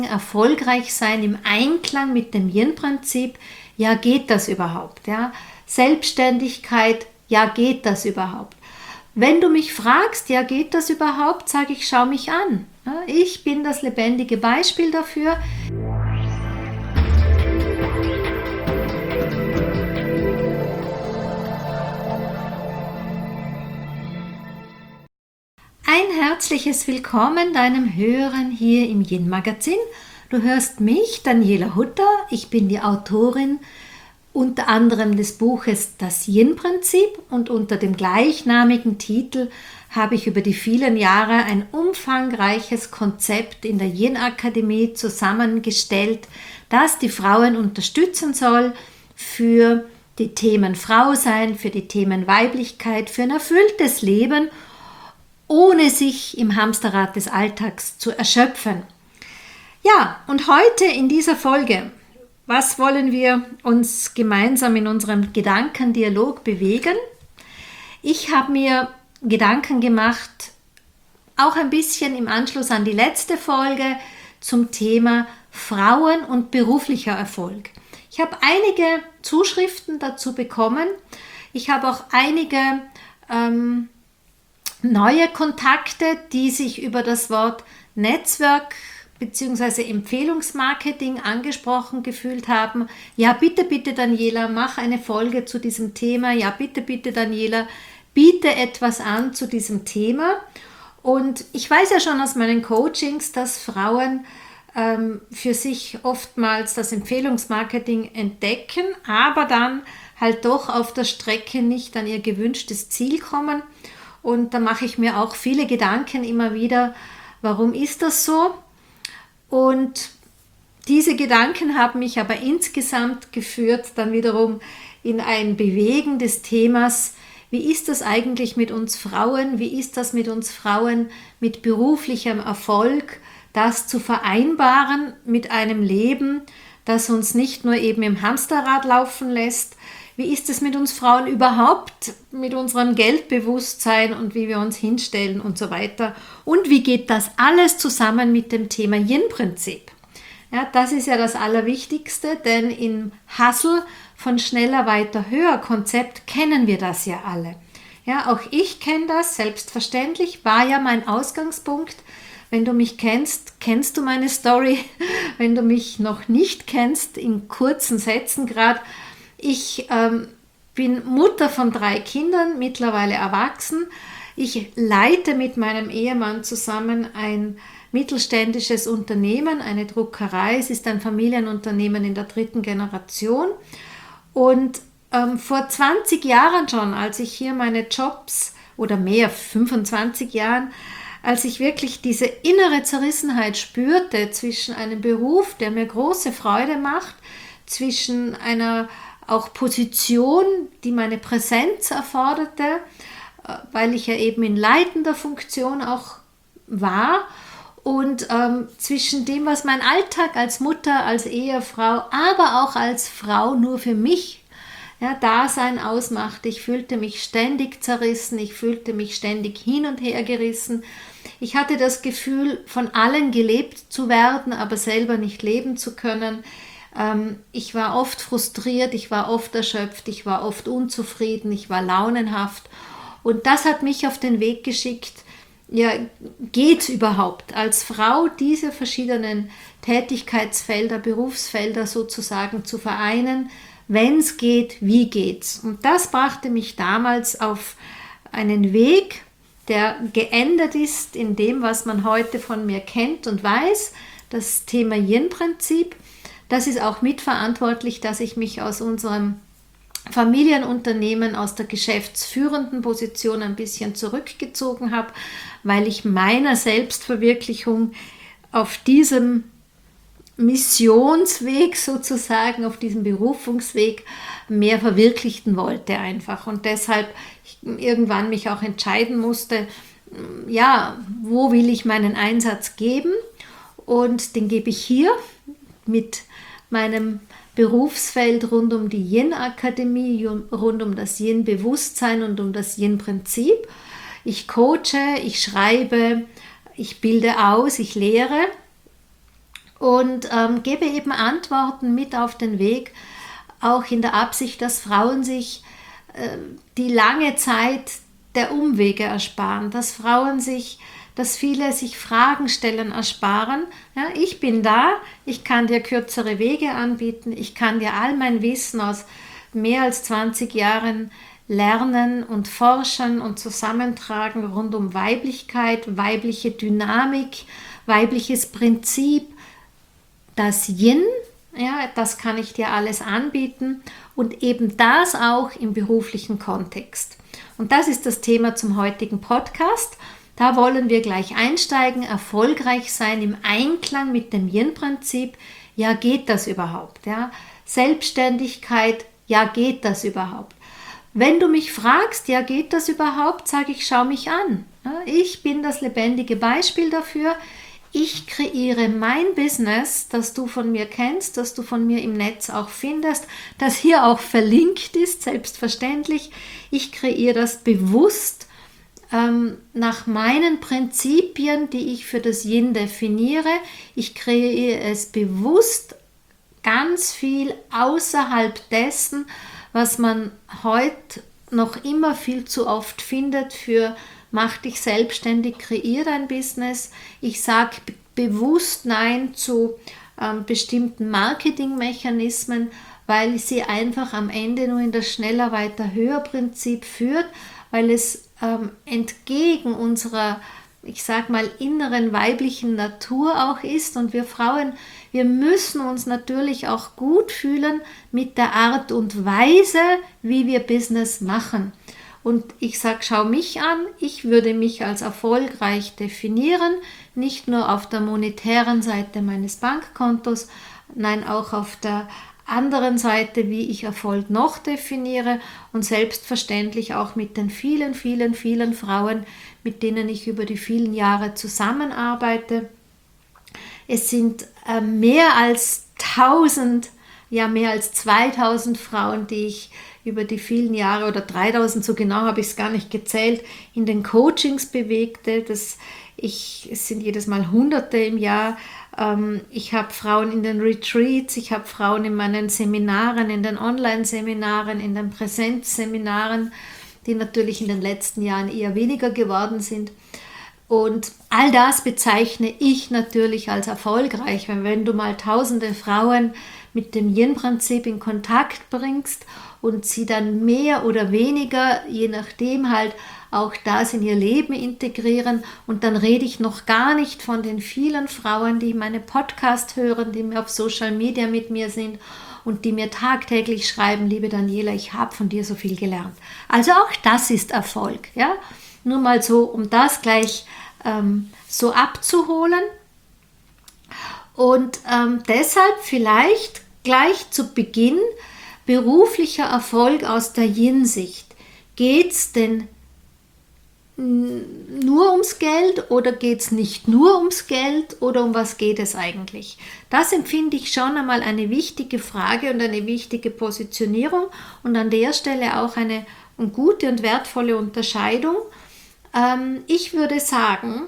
erfolgreich sein im Einklang mit dem Yin-Prinzip, ja, geht das überhaupt? Ja? Selbstständigkeit, ja, geht das überhaupt? Wenn du mich fragst, ja, geht das überhaupt, sage ich, schau mich an. Ja, ich bin das lebendige Beispiel dafür. Ein herzliches Willkommen deinem Hören hier im Yin Magazin. Du hörst mich, Daniela Hutter. Ich bin die Autorin unter anderem des Buches Das Yin-Prinzip, und unter dem gleichnamigen Titel habe ich über die vielen Jahre ein umfangreiches Konzept in der Yin-Akademie zusammengestellt, das die Frauen unterstützen soll für die Themen Frausein, für die Themen Weiblichkeit, für ein erfülltes Leben, ohne sich im Hamsterrad des Alltags zu erschöpfen. Ja, und heute in dieser Folge, was wollen wir uns gemeinsam in unserem Gedankendialog bewegen? Ich habe mir Gedanken gemacht, auch ein bisschen im Anschluss an die letzte Folge, zum Thema Frauen und beruflicher Erfolg. Ich habe einige Zuschriften dazu bekommen. Ich habe auch einige neue Kontakte, die sich über das Wort Netzwerk bzw. Empfehlungsmarketing angesprochen gefühlt haben. Ja, bitte, bitte Daniela, mach eine Folge zu diesem Thema. Ja, bitte, bitte Daniela, biete etwas an zu diesem Thema. Und ich weiß ja schon aus meinen Coachings, dass Frauen für sich oftmals das Empfehlungsmarketing entdecken, aber dann halt doch auf der Strecke nicht an ihr gewünschtes Ziel kommen. Und da mache ich mir auch viele Gedanken immer wieder, warum ist das so? Und diese Gedanken haben mich aber insgesamt geführt, dann wiederum in ein Bewegen des Themas, wie ist das eigentlich mit uns Frauen? Wie ist das mit uns Frauen mit beruflichem Erfolg, das zu vereinbaren mit einem Leben, das uns nicht nur eben im Hamsterrad laufen lässt? Wie ist es mit uns Frauen überhaupt, mit unserem Geldbewusstsein und wie wir uns hinstellen und so weiter? Und wie geht das alles zusammen mit dem Thema Yin-Prinzip? Ja, das ist ja das Allerwichtigste, denn im Hustle von schneller, weiter, höher Konzept kennen wir das ja alle. Ja, auch ich kenne das, selbstverständlich, war ja mein Ausgangspunkt. Wenn du mich kennst, kennst du meine Story. Wenn du mich noch nicht kennst, in kurzen Sätzen gerade, ich bin Mutter von 3 Kindern, mittlerweile erwachsen. Ich leite mit meinem Ehemann zusammen ein mittelständisches Unternehmen, eine Druckerei. Es ist ein Familienunternehmen in der 3. Generation. Und vor 20 Jahren schon, als ich hier meine Jobs, oder mehr, 25 Jahren, als ich wirklich diese innere Zerrissenheit spürte zwischen einem Beruf, der mir große Freude macht, zwischen einer auch Position, die meine Präsenz erforderte, weil ich ja eben in leitender Funktion auch war, und zwischen dem, was mein Alltag als Mutter, als Ehefrau, aber auch als Frau nur für mich, ja, Dasein ausmachte. Ich fühlte mich ständig zerrissen, ich fühlte mich ständig hin und her gerissen. Ich hatte das Gefühl, von allen gelebt zu werden, aber selber nicht leben zu können. Ich war oft frustriert, ich war oft erschöpft, ich war oft unzufrieden, ich war launenhaft, und das hat mich auf den Weg geschickt, ja, geht es überhaupt als Frau diese verschiedenen Tätigkeitsfelder, Berufsfelder sozusagen zu vereinen? Wenn es geht, wie geht's? Und das brachte mich damals auf einen Weg, der geendet ist in dem, was man heute von mir kennt und weiß, das Thema Yin-Prinzip. Das ist auch mitverantwortlich, dass ich mich aus unserem Familienunternehmen, aus der geschäftsführenden Position ein bisschen zurückgezogen habe, weil ich meiner Selbstverwirklichung auf diesem Missionsweg sozusagen, auf diesem Berufungsweg mehr verwirklichen wollte einfach, und deshalb irgendwann mich auch entscheiden musste, ja, wo will ich meinen Einsatz geben, und den gebe ich hier mit meinem Berufsfeld rund um die Yin-Akademie, rund um das Yin-Bewusstsein und um das Yin-Prinzip. Ich coache, ich schreibe, ich bilde aus, ich lehre, und gebe eben Antworten mit auf den Weg, auch in der Absicht, dass Frauen sich die lange Zeit der Umwege ersparen, dass viele sich Fragen stellen ersparen. Ja, ich bin da, ich kann dir kürzere Wege anbieten, ich kann dir all mein Wissen aus mehr als 20 Jahren lernen und forschen und zusammentragen rund um Weiblichkeit, weibliche Dynamik, weibliches Prinzip, das Yin, ja, das kann ich dir alles anbieten und eben das auch im beruflichen Kontext. Und das ist das Thema zum heutigen Podcast. Da wollen wir gleich einsteigen, erfolgreich sein im Einklang mit dem Yin-Prinzip. Ja, geht das überhaupt? Ja? Selbstständigkeit, ja, geht das überhaupt? Wenn du mich fragst, ja, geht das überhaupt, sage ich, schau mich an. Ja, ich bin das lebendige Beispiel dafür. Ich kreiere mein Business, das du von mir kennst, das du von mir im Netz auch findest, das hier auch verlinkt ist, selbstverständlich. Ich kreiere das bewusst nach meinen Prinzipien, die ich für das Yin definiere. Ich kreiere es bewusst ganz viel außerhalb dessen, was man heute noch immer viel zu oft findet für mach dich selbstständig, kreier dein Business. Ich sage bewusst Nein zu bestimmten Marketingmechanismen, weil sie einfach am Ende nur in das Schneller, weiter, höher Prinzip führt, weil es entgegen unserer, ich sag mal, inneren weiblichen Natur auch ist. Und wir Frauen, wir müssen uns natürlich auch gut fühlen mit der Art und Weise, wie wir Business machen. Und ich sage, schau mich an, ich würde mich als erfolgreich definieren, nicht nur auf der monetären Seite meines Bankkontos, nein, auch auf der anderen Seite, wie ich Erfolg noch definiere und selbstverständlich auch mit den vielen, vielen, vielen Frauen, mit denen ich über die vielen Jahre zusammenarbeite. Es sind mehr als 1000, ja mehr als 2000 Frauen, die ich über die vielen Jahre oder 3000, so genau habe ich es gar nicht gezählt, in den Coachings bewegte. Es sind jedes Mal Hunderte im Jahr. Ich habe Frauen in den Retreats, ich habe Frauen in meinen Seminaren, in den Online-Seminaren, in den Präsenzseminaren, die natürlich in den letzten Jahren eher weniger geworden sind. Und all das bezeichne ich natürlich als erfolgreich, weil wenn du mal tausende Frauen mit dem Yin-Prinzip in Kontakt bringst und sie dann mehr oder weniger, je nachdem halt, auch das in ihr Leben integrieren. Und dann rede ich noch gar nicht von den vielen Frauen, die meine Podcast hören, die mir auf Social Media mit mir sind und die mir tagtäglich schreiben, liebe Daniela, ich habe von dir so viel gelernt. Also auch das ist Erfolg. Ja? Nur mal so, um das gleich so abzuholen. Und deshalb vielleicht gleich zu Beginn beruflicher Erfolg aus der Yin-Sicht. Geht es denn nur ums Geld oder geht es nicht nur ums Geld oder um was geht es eigentlich? Das empfinde ich schon einmal eine wichtige Frage und eine wichtige Positionierung und an der Stelle auch eine gute und wertvolle Unterscheidung. Ich würde sagen,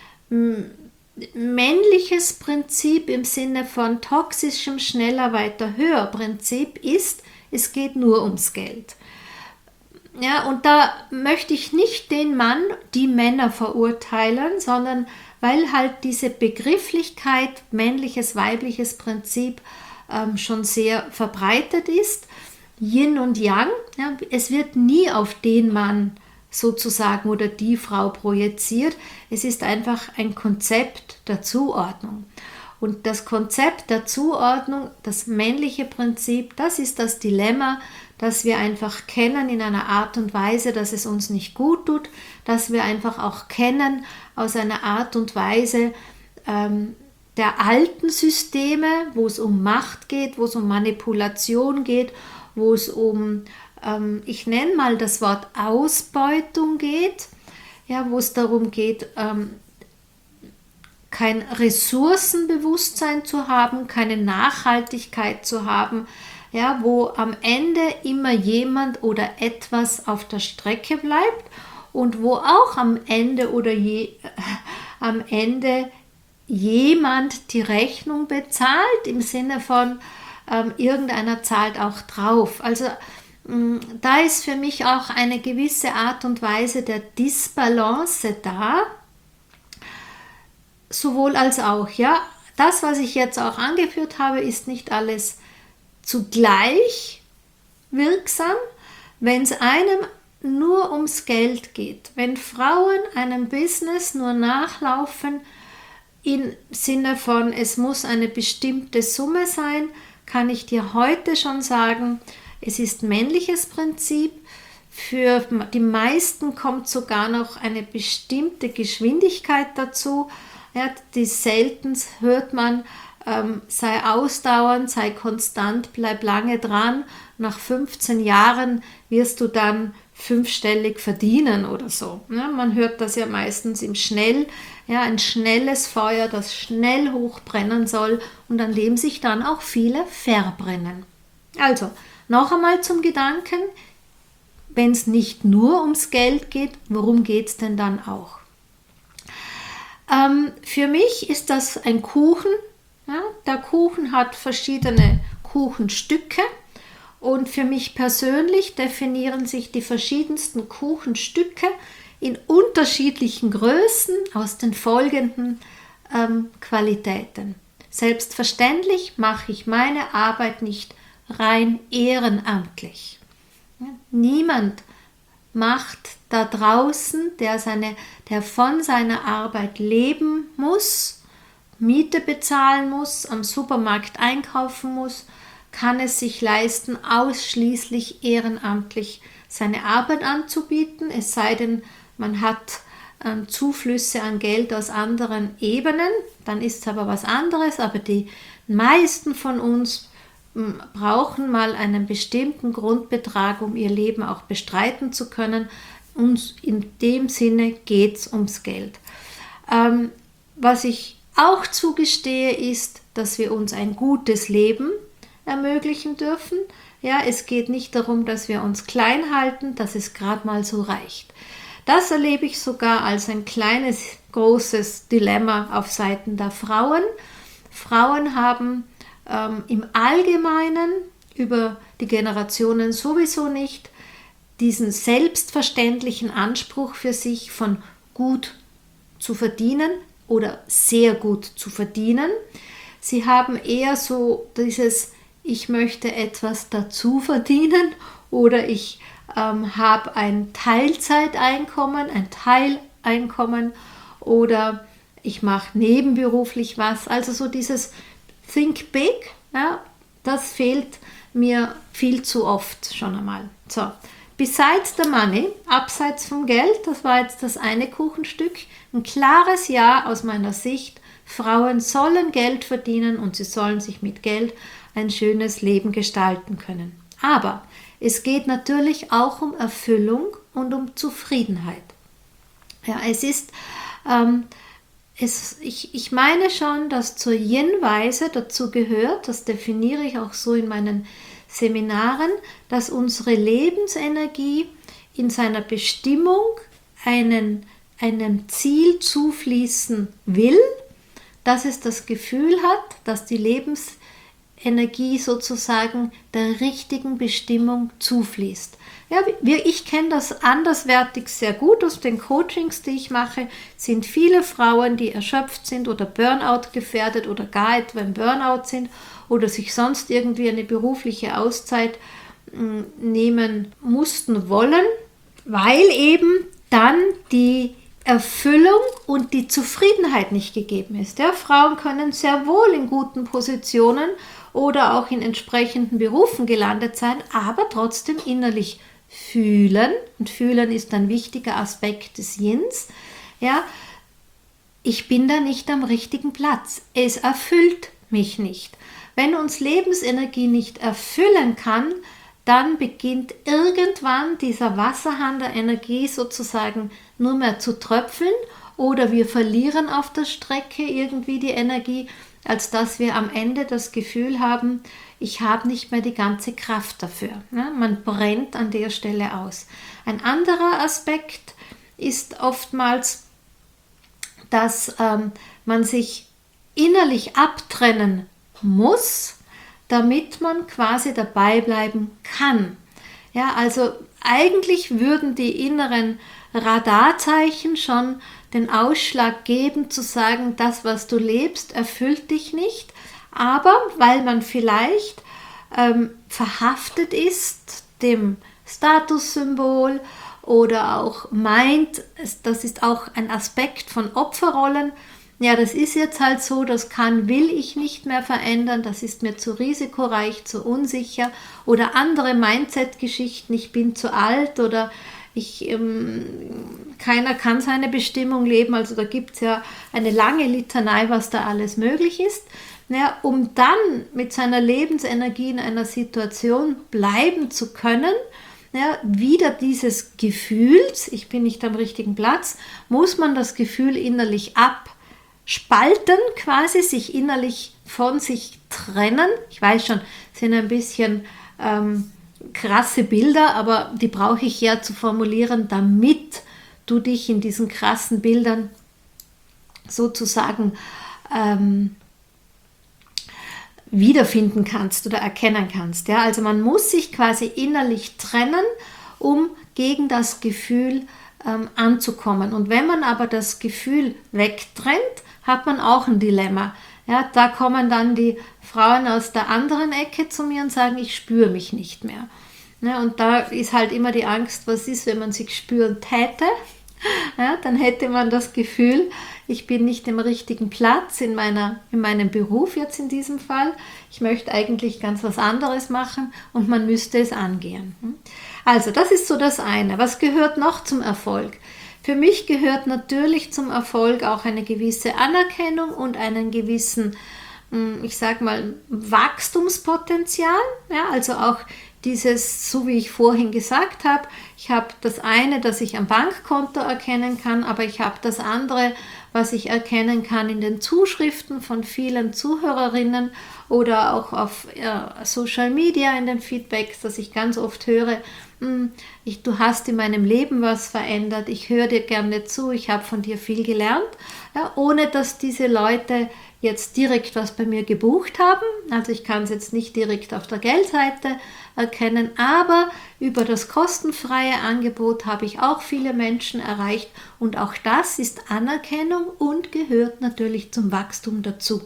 männliches Prinzip im Sinne von toxischem schneller, weiter, höher Prinzip ist, es geht nur ums Geld. Ja, und da möchte ich nicht den Mann, die Männer verurteilen, sondern weil halt diese Begrifflichkeit männliches, weibliches Prinzip schon sehr verbreitet ist. Yin und Yang, ja, es wird nie auf den Mann sozusagen oder die Frau projiziert. Es ist einfach ein Konzept der Zuordnung. Und das Konzept der Zuordnung, das männliche Prinzip, das ist das Dilemma, das wir einfach kennen in einer Art und Weise, dass es uns nicht gut tut, dass wir einfach auch kennen aus einer Art und Weise der alten Systeme, wo es um Macht geht, wo es um Manipulation geht, wo es um, ich nenne mal das Wort Ausbeutung geht, ja, wo es darum geht, kein Ressourcenbewusstsein zu haben, keine Nachhaltigkeit zu haben, ja, wo am Ende immer jemand oder etwas auf der Strecke bleibt und wo auch am Ende jemand die Rechnung bezahlt, im Sinne von irgendeiner zahlt auch drauf. Also da ist für mich auch eine gewisse Art und Weise der Disbalance da, sowohl als auch. Ja, das, was ich jetzt auch angeführt habe, ist nicht alles zugleich wirksam. Wenn es einem nur ums Geld geht, wenn Frauen einem Business nur nachlaufen im Sinne von, es muss eine bestimmte Summe sein, kann ich dir heute schon sagen, es ist männliches Prinzip. Für die meisten kommt sogar noch eine bestimmte Geschwindigkeit dazu. Ja, die selten hört man, sei ausdauernd, sei konstant, bleib lange dran. Nach 15 Jahren wirst du dann 5-stellig verdienen oder so. Ja, man hört das ja meistens im Schnell, ja, ein schnelles Feuer, das schnell hochbrennen soll und an dem sich dann auch viele verbrennen. Also, noch einmal zum Gedanken, wenn es nicht nur ums Geld geht, worum geht es denn dann auch? Für mich ist das ein Kuchen. Ja, der Kuchen hat verschiedene Kuchenstücke und für mich persönlich definieren sich die verschiedensten Kuchenstücke in unterschiedlichen Größen aus den folgenden Qualitäten. Selbstverständlich mache ich meine Arbeit nicht rein ehrenamtlich. Ja, niemand macht da draußen, der von seiner Arbeit leben muss, Miete bezahlen muss, am Supermarkt einkaufen muss, kann es sich leisten, ausschließlich ehrenamtlich seine Arbeit anzubieten, es sei denn, man hat Zuflüsse an Geld aus anderen Ebenen, dann ist es aber was anderes, aber die meisten von uns brauchen mal einen bestimmten Grundbetrag, um ihr Leben auch bestreiten zu können. Und in dem Sinne geht es ums Geld. Was ich auch zugestehe, ist, dass wir uns ein gutes Leben ermöglichen dürfen. Ja, es geht nicht darum, dass wir uns klein halten, dass es gerade mal so reicht. Das erlebe ich sogar als ein kleines, großes Dilemma auf Seiten der Frauen. Frauen haben im Allgemeinen über die Generationen sowieso nicht diesen selbstverständlichen Anspruch für sich von gut zu verdienen oder sehr gut zu verdienen. Sie haben eher so dieses, ich möchte etwas dazu verdienen oder ich habe ein Teilzeiteinkommen, ein Teileinkommen oder ich mache nebenberuflich was. Also so dieses Think Big, ja, das fehlt mir viel zu oft schon einmal. So, besides the money, abseits vom Geld, das war jetzt das eine Kuchenstück, ein klares Ja aus meiner Sicht, Frauen sollen Geld verdienen und sie sollen sich mit Geld ein schönes Leben gestalten können. Aber es geht natürlich auch um Erfüllung und um Zufriedenheit. Ja, es ist ich meine schon, dass zur Yin-Weise dazu gehört, das definiere ich auch so in meinen Seminaren, dass unsere Lebensenergie in seiner Bestimmung einem Ziel zufließen will, dass es das Gefühl hat, dass die Lebensenergie sozusagen der richtigen Bestimmung zufließt. Ja, ich kenne das anderswertig sehr gut aus den Coachings, die ich mache, sind viele Frauen, die erschöpft sind oder Burnout gefährdet oder gar etwa im Burnout sind oder sich sonst irgendwie eine berufliche Auszeit nehmen mussten wollen, weil eben dann die Erfüllung und die Zufriedenheit nicht gegeben ist. Ja, Frauen können sehr wohl in guten Positionen oder auch in entsprechenden Berufen gelandet sein, aber trotzdem innerlich fühlen, und fühlen ist ein wichtiger Aspekt des Yins, ja, ich bin da nicht am richtigen Platz, es erfüllt mich nicht. Wenn uns Lebensenergie nicht erfüllen kann, dann beginnt irgendwann dieser Wasserhahn der Energie sozusagen nur mehr zu tröpfeln oder wir verlieren auf der Strecke irgendwie die Energie, als dass wir am Ende das Gefühl haben, ich habe nicht mehr die ganze Kraft dafür. Ja, man brennt an der Stelle aus. Ein anderer Aspekt ist oftmals, dass man sich innerlich abtrennen muss, damit man quasi dabei bleiben kann. Ja, also eigentlich würden die inneren Radarzeichen schon den Ausschlag geben, zu sagen, das, was du lebst, erfüllt dich nicht, aber weil man vielleicht verhaftet ist dem Statussymbol oder auch meint, das ist auch ein Aspekt von Opferrollen, ja, das ist jetzt halt so, das will ich nicht mehr verändern, das ist mir zu risikoreich, zu unsicher, oder andere Mindset-Geschichten, ich bin zu alt oder keiner kann seine Bestimmung leben, also da gibt es ja eine lange Litanei, was da alles möglich ist. Ja, um dann mit seiner Lebensenergie in einer Situation bleiben zu können, ja, wieder dieses Gefühls, ich bin nicht am richtigen Platz, muss man das Gefühl innerlich abspalten, quasi sich innerlich von sich trennen. Ich weiß schon, sind ein bisschen krasse Bilder, aber die brauche ich ja zu formulieren, damit du dich in diesen krassen Bildern sozusagen wiederfinden kannst oder erkennen kannst. Ja? Also man muss sich quasi innerlich trennen, um gegen das Gefühl anzukommen. Und wenn man aber das Gefühl wegtrennt, hat man auch ein Dilemma. Ja, da kommen dann die Frauen aus der anderen Ecke zu mir und sagen, ich spüre mich nicht mehr. Ja, und da ist halt immer die Angst, was ist, wenn man sich spüren täte? Ja, dann hätte man das Gefühl, ich bin nicht im richtigen Platz in meinem Beruf jetzt in diesem Fall. Ich möchte eigentlich ganz was anderes machen und man müsste es angehen. Also das ist so das eine. Was gehört noch zum Erfolg? Für mich gehört natürlich zum Erfolg auch eine gewisse Anerkennung und einen gewissen, ich sag mal, Wachstumspotenzial. Ja, also auch dieses, so wie ich vorhin gesagt habe, ich habe das eine, das ich am Bankkonto erkennen kann, aber ich habe das andere, was ich erkennen kann in den Zuschriften von vielen Zuhörerinnen oder auch auf Social Media in den Feedbacks, dass ich ganz oft höre, du hast in meinem Leben was verändert, ich höre dir gerne zu, ich habe von dir viel gelernt, ja, ohne dass diese Leute jetzt direkt was bei mir gebucht haben. Also ich kann es jetzt nicht direkt auf der Geldseite erkennen, aber über das kostenfreie Angebot habe ich auch viele Menschen erreicht und auch das ist Anerkennung und gehört natürlich zum Wachstum dazu.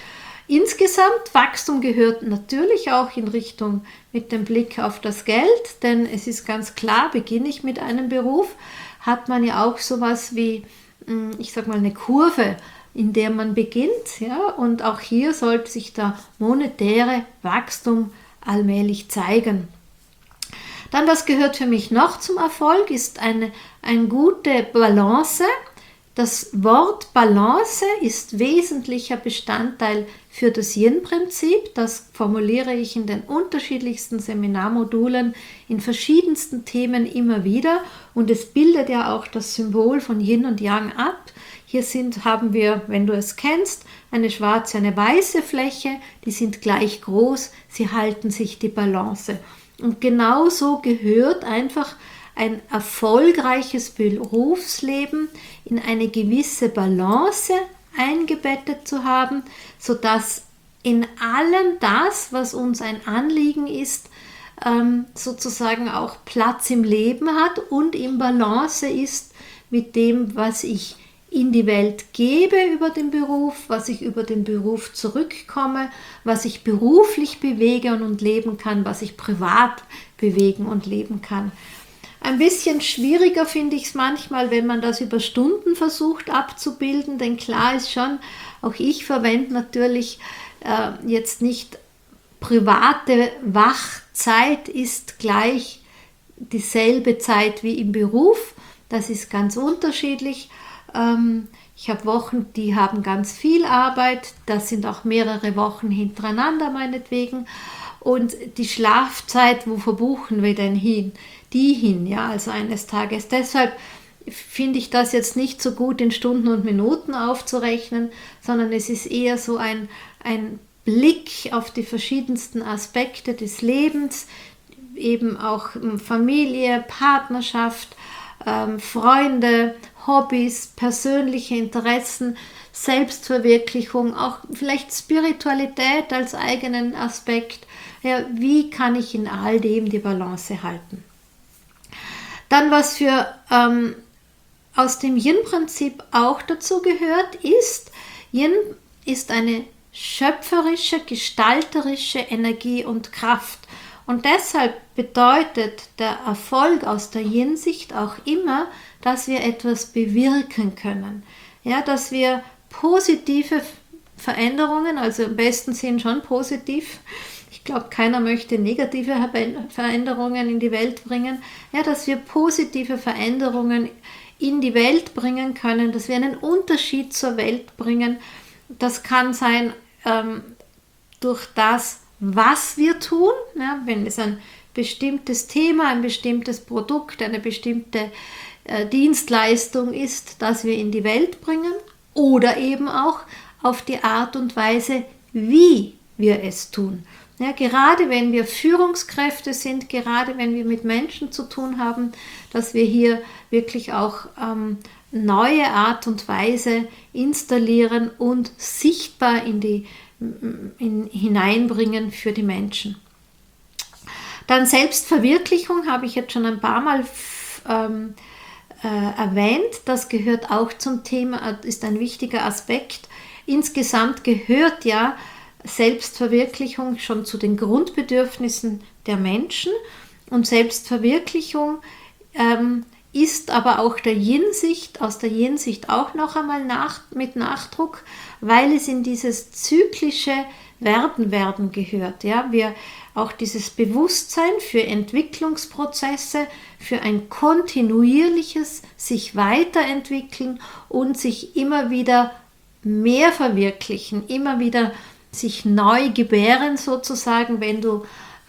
Insgesamt, Wachstum gehört natürlich auch in Richtung mit dem Blick auf das Geld, denn es ist ganz klar, beginne ich mit einem Beruf, hat man ja auch sowas wie, ich sag mal, eine Kurve, in der man beginnt, ja, und auch hier sollte sich der monetäre Wachstum allmählich zeigen. Dann, was gehört für mich noch zum Erfolg, ist eine gute Balance. Das Wort Balance ist wesentlicher Bestandteil für das Yin-Prinzip. Das formuliere ich in den unterschiedlichsten Seminarmodulen in verschiedensten Themen immer wieder und es bildet ja auch das Symbol von Yin und Yang ab. Hier haben wir, wenn du es kennst, eine schwarze, eine weiße Fläche, die sind gleich groß, sie halten sich die Balance. Und genauso gehört einfach ein erfolgreiches Berufsleben in eine gewisse Balance eingebettet zu haben, sodass in allem das, was uns ein Anliegen ist, sozusagen auch Platz im Leben hat und in Balance ist mit dem, was ich in die Welt gebe über den Beruf, was ich über den Beruf zurückkomme, was ich beruflich bewege und leben kann, was ich privat bewegen und leben kann. Ein bisschen schwieriger finde ich es manchmal, wenn man das über Stunden versucht abzubilden, denn klar ist schon, auch ich verwende natürlich jetzt nicht private Wachzeit ist gleich dieselbe Zeit wie im Beruf, das ist ganz unterschiedlich. Ich habe Wochen, die haben ganz viel Arbeit, das sind auch mehrere Wochen hintereinander meinetwegen und die Schlafzeit, wo verbuchen wir denn hin? Ja, also eines Tages. Deshalb finde ich das jetzt nicht so gut in Stunden und Minuten aufzurechnen, sondern es ist eher so ein Blick auf die verschiedensten Aspekte des Lebens, eben auch Familie, Partnerschaft, Freunde, Hobbys, persönliche Interessen, Selbstverwirklichung, auch vielleicht Spiritualität als eigenen Aspekt. Ja, wie kann ich in all dem die Balance halten? Dann, was für aus dem Yin-Prinzip auch dazu gehört, ist, Yin ist eine schöpferische, gestalterische Energie und Kraft. Und deshalb bedeutet der Erfolg aus der Yin-Sicht auch immer, dass wir etwas bewirken können. Ja, dass wir positive Veränderungen, also im besten Sinn schon positiv, ich glaube, keiner möchte negative Veränderungen in die Welt bringen, ja, dass wir positive Veränderungen in die Welt bringen können, dass wir einen Unterschied zur Welt bringen. Das kann sein durch das, was wir tun, ja, wenn es ein bestimmtes Thema, ein bestimmtes Produkt, eine bestimmte Dienstleistung ist, das wir in die Welt bringen, oder eben auch auf die Art und Weise, wie wir es tun. Ja, gerade wenn wir Führungskräfte sind, gerade wenn wir mit Menschen zu tun haben, dass wir hier wirklich auch neue Art und Weise installieren und sichtbar hineinbringen für die Menschen. Dann Selbstverwirklichung habe ich jetzt schon ein paar Mal erwähnt. Das gehört auch zum Thema, ist ein wichtiger Aspekt. Insgesamt gehört ja Selbstverwirklichung schon zu den Grundbedürfnissen der Menschen, und Selbstverwirklichung ist aber auch aus der Yin-Sicht auch noch einmal mit Nachdruck, weil es in dieses zyklische Werden gehört. Ja? Wir auch dieses Bewusstsein für Entwicklungsprozesse, für ein kontinuierliches sich weiterentwickeln und sich immer wieder mehr verwirklichen, immer wieder sich neu gebären sozusagen, wenn du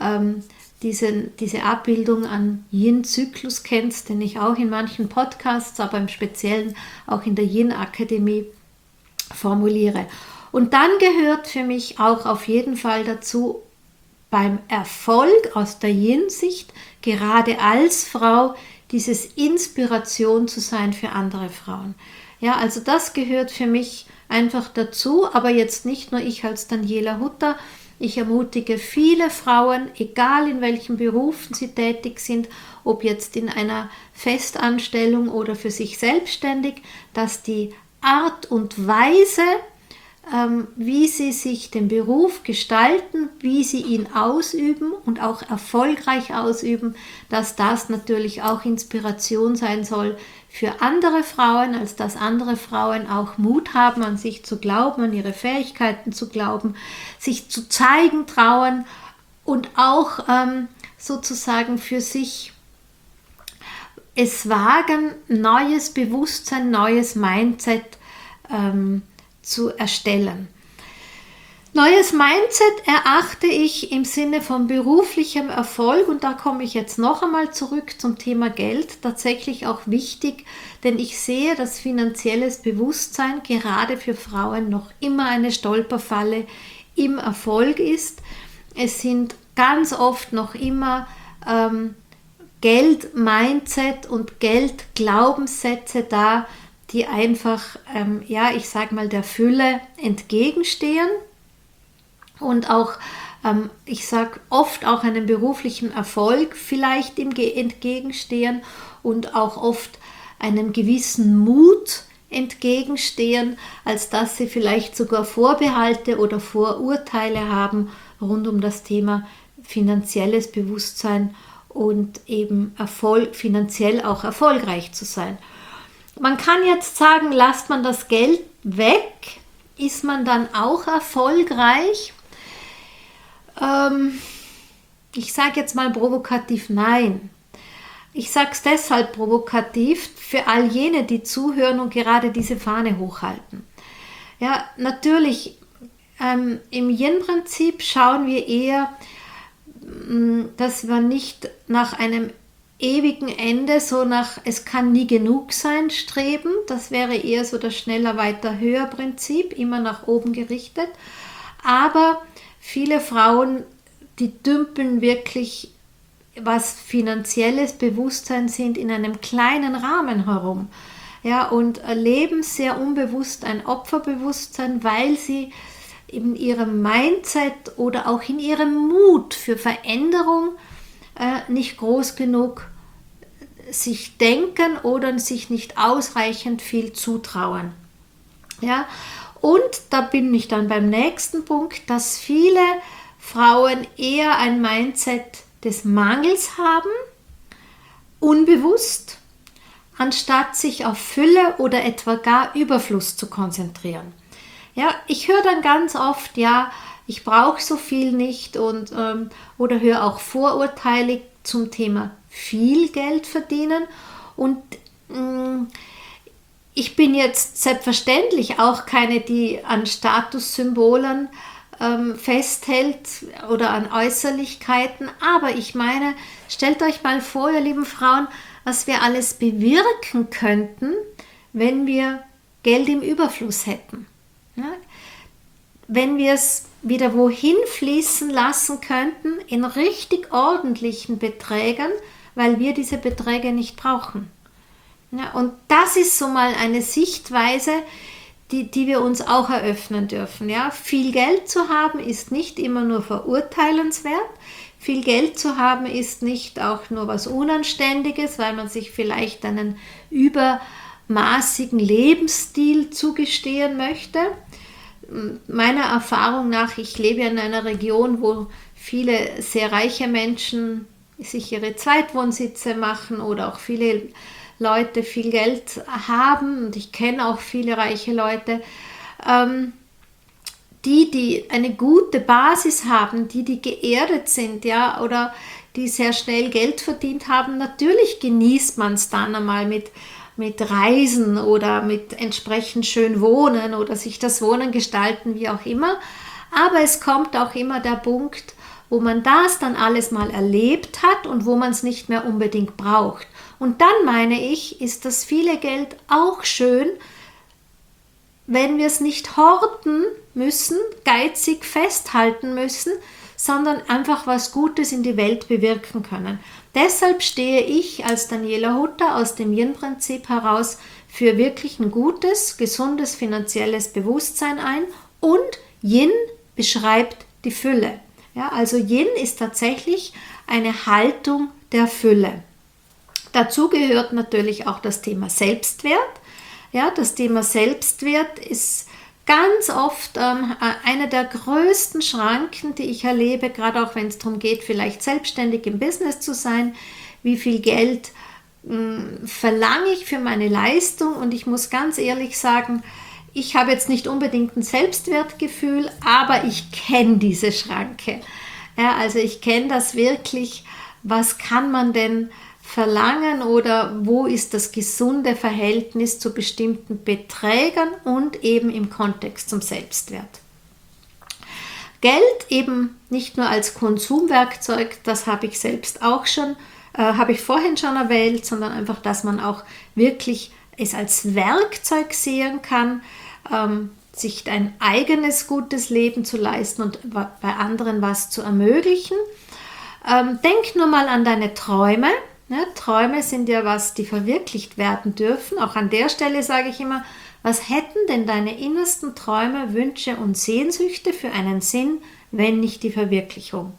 diese Abbildung an Yin-Zyklus kennst, den ich auch in manchen Podcasts, aber im Speziellen auch in der Yin-Akademie formuliere. Und dann gehört für mich auch auf jeden Fall dazu, beim Erfolg aus der Yin-Sicht, gerade als Frau, dieses Inspiration zu sein für andere Frauen. Ja, also das gehört für mich einfach dazu, aber jetzt nicht nur ich als Daniela Hutter. Ich ermutige viele Frauen, egal in welchen Berufen sie tätig sind, ob jetzt in einer Festanstellung oder für sich selbstständig, dass die Art und Weise, wie sie sich den Beruf gestalten, wie sie ihn ausüben und auch erfolgreich ausüben, dass das natürlich auch Inspiration sein soll für andere Frauen, als dass andere Frauen auch Mut haben, an sich zu glauben, an ihre Fähigkeiten zu glauben, sich zu zeigen trauen und auch sozusagen für sich es wagen, neues Bewusstsein, neues Mindset zu erstellen. Neues Mindset erachte ich im Sinne von beruflichem Erfolg, und da komme ich jetzt noch einmal zurück zum Thema Geld, tatsächlich auch wichtig, denn ich sehe, dass finanzielles Bewusstsein gerade für Frauen noch immer eine Stolperfalle im Erfolg ist. Es sind ganz oft noch immer Geld-Mindset und Geld-Glaubenssätze da, die einfach, ich sage mal, der Fülle entgegenstehen und auch, ich sage oft auch einem beruflichen Erfolg vielleicht entgegenstehen und auch oft einem gewissen Mut entgegenstehen, als dass sie vielleicht sogar Vorbehalte oder Vorurteile haben rund um das Thema finanzielles Bewusstsein und eben finanziell auch erfolgreich zu sein. Man kann jetzt sagen, lasst man das Geld weg, ist man dann auch erfolgreich? Ich sage jetzt mal provokativ nein. Ich sage es deshalb provokativ für all jene, die zuhören und gerade diese Fahne hochhalten. Ja, natürlich, im Yin-Prinzip schauen wir eher, dass wir nicht nach einem ewigen Ende, so nach es kann nie genug sein, streben. Das wäre eher so das schneller, weiter, höher Prinzip, immer nach oben gerichtet. Aber viele Frauen, die dümpeln wirklich, was finanzielles Bewusstsein sind, in einem kleinen Rahmen herum. ja, und leben sehr unbewusst ein Opferbewusstsein, weil sie in ihrem Mindset oder auch in ihrem Mut für Veränderung nicht groß genug sich denken oder sich nicht ausreichend viel zutrauen. Ja? Und da bin ich dann beim nächsten Punkt, dass viele Frauen eher ein Mindset des Mangels haben, unbewusst, anstatt sich auf Fülle oder etwa gar Überfluss zu konzentrieren. Ja, ich höre dann ganz oft, ja, ich brauche so viel nicht und, oder höre auch Vorurteile zum Thema viel Geld verdienen und ich bin jetzt selbstverständlich auch keine, die an Statussymbolen festhält oder an Äußerlichkeiten, aber ich meine, stellt euch mal vor, ihr lieben Frauen, was wir alles bewirken könnten, wenn wir Geld im Überfluss hätten. Ja? Wenn wir es wieder wohin fließen lassen könnten, in richtig ordentlichen Beträgen, weil wir diese Beträge nicht brauchen. Ja, und das ist so mal eine Sichtweise, die wir uns auch eröffnen dürfen. Ja? Viel Geld zu haben ist nicht immer nur verurteilenswert. Viel Geld zu haben ist nicht auch nur was Unanständiges, weil man sich vielleicht einen übermaßigen Lebensstil zugestehen möchte. Meiner Erfahrung nach, ich lebe in einer Region, wo viele sehr reiche Menschen sich ihre Zweitwohnsitze machen oder auch viele Leute viel Geld haben und ich kenne auch viele reiche Leute, die eine gute Basis haben, die geerdet sind, ja, oder die sehr schnell Geld verdient haben. Natürlich genießt man es dann einmal mit Reisen oder mit entsprechend schön wohnen oder sich das Wohnen gestalten, wie auch immer. Aber es kommt auch immer der Punkt, wo man das dann alles mal erlebt hat und wo man es nicht mehr unbedingt braucht. Und dann meine ich, ist das viele Geld auch schön, wenn wir es nicht horten müssen, geizig festhalten müssen, sondern einfach was Gutes in die Welt bewirken können. Deshalb stehe ich als Daniela Hutter aus dem Yin-Prinzip heraus für wirklich ein gutes, gesundes finanzielles Bewusstsein ein und Yin beschreibt die Fülle. Ja, also Yin ist tatsächlich eine Haltung der Fülle. Dazu gehört natürlich auch das Thema Selbstwert. Ja, das Thema Selbstwert ist ganz oft eine der größten Schranken, die ich erlebe, gerade auch wenn es darum geht, vielleicht selbstständig im Business zu sein. Wie viel Geld verlange ich für meine Leistung? Und ich muss ganz ehrlich sagen, ich habe jetzt nicht unbedingt ein Selbstwertgefühl, aber ich kenne diese Schranke. Ja, also ich kenne das wirklich. Was kann man denn verlangen oder wo ist das gesunde Verhältnis zu bestimmten Beträgen und eben im Kontext zum Selbstwert. Geld eben nicht nur als Konsumwerkzeug, das habe ich selbst auch schon, habe ich vorhin schon erwähnt, sondern einfach, dass man auch wirklich es als Werkzeug sehen kann, sich ein eigenes gutes Leben zu leisten und bei anderen was zu ermöglichen. Denk nur mal an deine Träume. Ja, Träume sind ja was, die verwirklicht werden dürfen. Auch an der Stelle sage ich immer, was hätten denn deine innersten Träume, Wünsche und Sehnsüchte für einen Sinn, wenn nicht die Verwirklichung?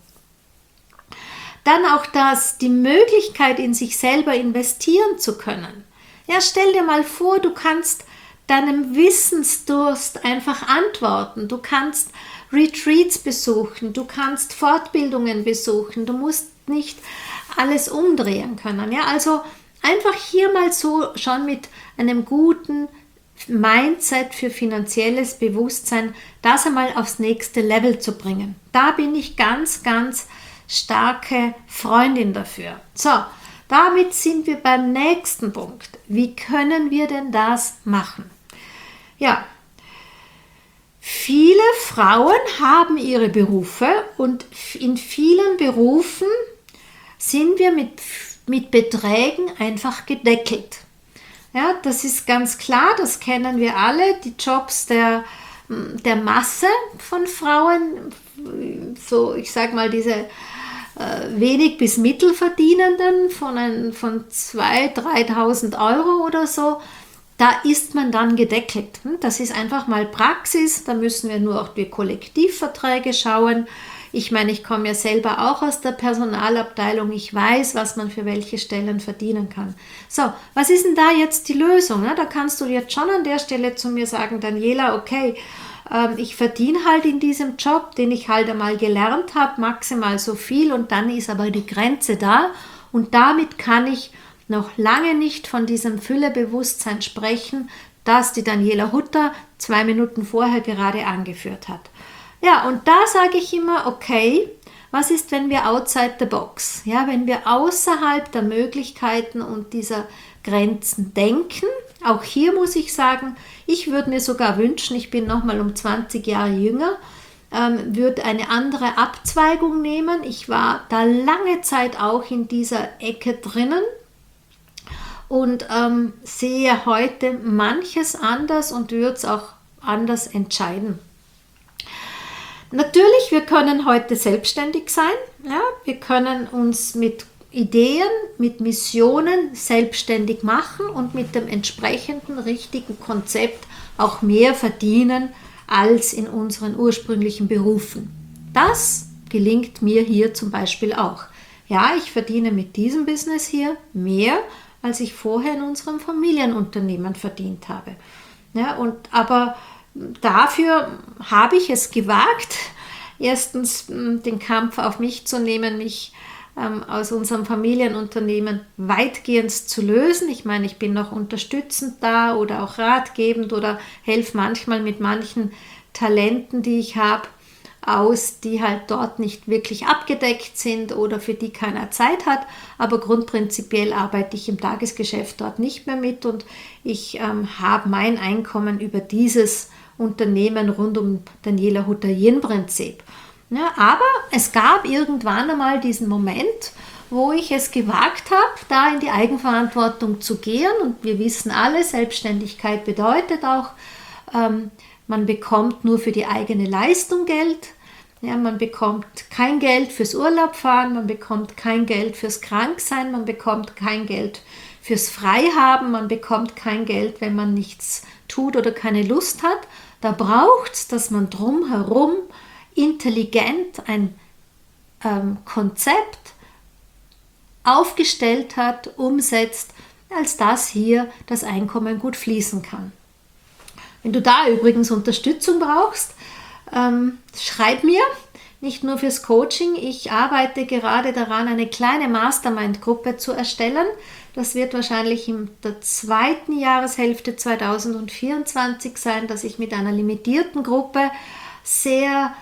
Dann auch die Möglichkeit, in sich selber investieren zu können. Ja, stell dir mal vor, du kannst deinem Wissensdurst einfach antworten. Du kannst Retreats besuchen, du kannst Fortbildungen besuchen, du musst nicht alles umdrehen können. Ja, also einfach hier mal so schon mit einem guten Mindset für finanzielles Bewusstsein, das einmal aufs nächste Level zu bringen. Da bin ich ganz, ganz starke Freundin dafür. So, damit sind wir beim nächsten Punkt. Wie können wir denn das machen? Ja, viele Frauen haben ihre Berufe und in vielen Berufen sind wir mit Beträgen einfach gedeckelt. Ja, das ist ganz klar, das kennen wir alle, die Jobs der Masse von Frauen, so ich sage mal diese wenig bis Mittelverdienenden von 2.000, 3.000 Euro oder so, da ist man dann gedeckelt. Das ist einfach mal Praxis, da müssen wir nur auf die Kollektivverträge schauen. Ich meine, ich komme ja selber auch aus der Personalabteilung, ich weiß, was man für welche Stellen verdienen kann. So, was ist denn da jetzt die Lösung? Da kannst du jetzt schon an der Stelle zu mir sagen, Daniela, okay, ich verdiene halt in diesem Job, den ich halt einmal gelernt habe, maximal so viel und dann ist aber die Grenze da und damit kann ich noch lange nicht von diesem Füllebewusstsein sprechen, das die Daniela Hutter 2 Minuten vorher gerade angeführt hat. Ja, und da sage ich immer, okay, was ist, wenn wir outside the box, ja, wenn wir außerhalb der Möglichkeiten und dieser Grenzen denken? Auch hier muss ich sagen, ich würde mir sogar wünschen, ich bin nochmal um 20 Jahre jünger, würde eine andere Abzweigung nehmen. Ich war da lange Zeit auch in dieser Ecke drinnen und sehe heute manches anders und würde es auch anders entscheiden. Natürlich, wir können heute selbstständig sein. Ja? Wir können uns mit Ideen, mit Missionen selbstständig machen und mit dem entsprechenden richtigen Konzept auch mehr verdienen als in unseren ursprünglichen Berufen. Das gelingt mir hier zum Beispiel auch. Ja, ich verdiene mit diesem Business hier mehr, als ich vorher in unserem Familienunternehmen verdient habe. Ja, aber dafür habe ich es gewagt, erstens den Kampf auf mich zu nehmen, mich aus unserem Familienunternehmen weitgehend zu lösen. Ich meine, ich bin noch unterstützend da oder auch ratgebend oder helfe manchmal mit manchen Talenten, die ich habe, aus, die halt dort nicht wirklich abgedeckt sind oder für die keiner Zeit hat. Aber grundprinzipiell arbeite ich im Tagesgeschäft dort nicht mehr mit und ich habe mein Einkommen über dieses Unternehmen rund um Daniela Hutter Yin-Prinzip. Ja, aber es gab irgendwann einmal diesen Moment, wo ich es gewagt habe, da in die Eigenverantwortung zu gehen. Und wir wissen alle, Selbstständigkeit bedeutet auch, man bekommt nur für die eigene Leistung Geld. Ja, man bekommt kein Geld fürs Urlaubfahren, man bekommt kein Geld fürs Kranksein, man bekommt kein Geld fürs Freihaben, man bekommt kein Geld, wenn man nichts tut oder keine Lust hat. Da braucht es, dass man drumherum intelligent ein Konzept aufgestellt hat, umsetzt, als dass hier das Einkommen gut fließen kann. Wenn du da übrigens Unterstützung brauchst, schreib mir, nicht nur fürs Coaching. Ich arbeite gerade daran, eine kleine Mastermind-Gruppe zu erstellen. Das wird wahrscheinlich in der 2. Jahreshälfte 2024 sein, dass ich mit einer limitierten Gruppe sehr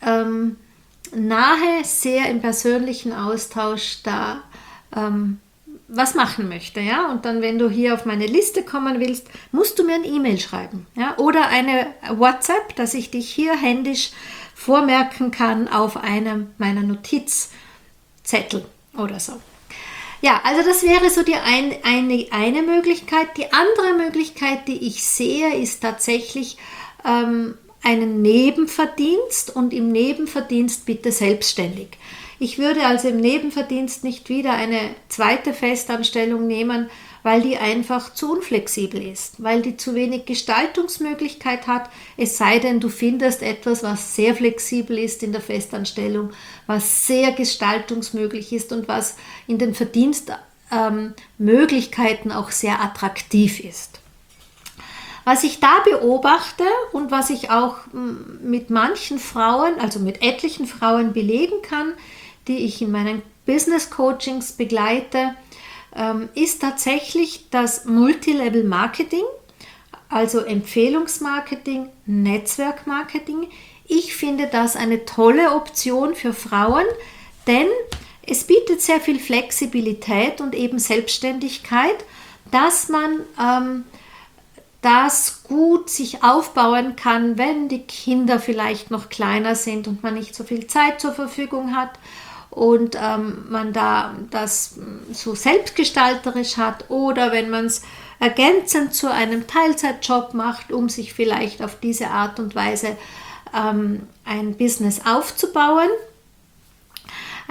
nahe, sehr im persönlichen Austausch da was machen möchte. Ja? Und dann, wenn du hier auf meine Liste kommen willst, musst du mir ein E-Mail schreiben, ja? Oder eine WhatsApp, dass ich dich hier händisch vormerken kann auf einem meiner Notizzettel oder so. Ja, also das wäre so die eine Möglichkeit. Die andere Möglichkeit, die ich sehe, ist tatsächlich einen Nebenverdienst und im Nebenverdienst bitte selbstständig. Ich würde also im Nebenverdienst nicht wieder eine zweite Festanstellung nehmen, weil die einfach zu unflexibel ist, weil die zu wenig Gestaltungsmöglichkeit hat, es sei denn, du findest etwas, was sehr flexibel ist in der Festanstellung, was sehr gestaltungsmöglich ist und was in den Verdienstmöglichkeiten auch sehr attraktiv ist. Was ich da beobachte und was ich auch mit manchen Frauen, also mit etlichen Frauen belegen kann, die ich in meinen Business Coachings begleite, ist tatsächlich das Multilevel Marketing, also Empfehlungsmarketing, Netzwerkmarketing. Ich finde das eine tolle Option für Frauen, denn es bietet sehr viel Flexibilität und eben Selbstständigkeit, dass man das gut sich aufbauen kann, wenn die Kinder vielleicht noch kleiner sind und man nicht so viel Zeit zur Verfügung hat und man da das so selbstgestalterisch hat oder wenn man es ergänzend zu einem Teilzeitjob macht, um sich vielleicht auf diese Art und Weise ein Business aufzubauen.